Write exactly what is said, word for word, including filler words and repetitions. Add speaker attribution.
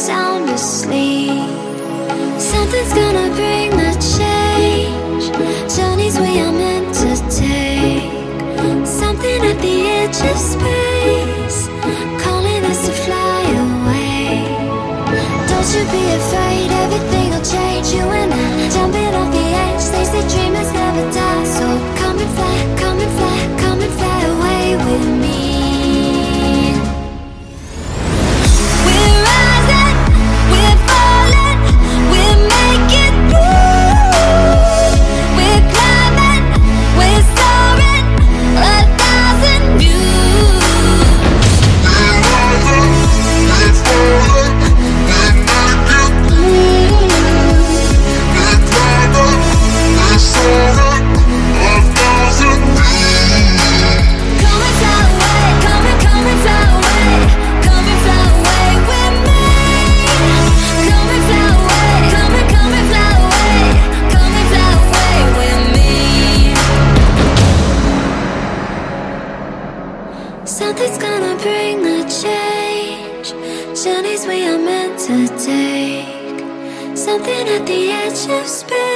Speaker 1: sound asleep. Something's gonna bring the change. Journeys we are meant to take. Something at the edge of space, calling us to fly away. Don't you be afraid, everything will change. You and I, jumping off the edge. They say dreamers never die. So come and fly, come and fly, come and fly away with me. We're rising, we're falling, we're making through. We're climbing, we're soaring, a thousand views.
Speaker 2: We're rising, we're falling, we're making through. We're climbing, we're soaring, a thousand views.
Speaker 1: Come and fly away, come and come and fly away, come and fly away with me. Come and fly away, come and come and fly away, come and fly away with me. Something's gonna bring the change. Journeys we are meant to take. Something at the edge of space.